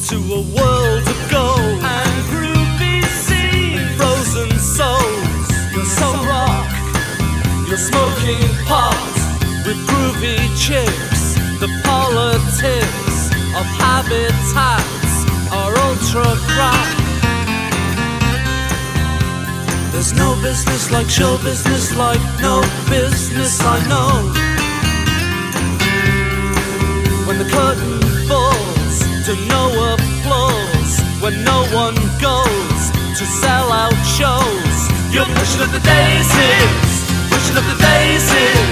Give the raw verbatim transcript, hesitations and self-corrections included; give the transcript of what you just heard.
to a world of gold and groovy scenes, frozen souls. You're so rock, you're smoking pot with groovy chicks. The politics of habitats are ultra crap. There's no business like show business, like no business I know. When the curtain falls to no applause, when no one goes to sell out shows, you're pushing up the daisies, pushing up the daisies.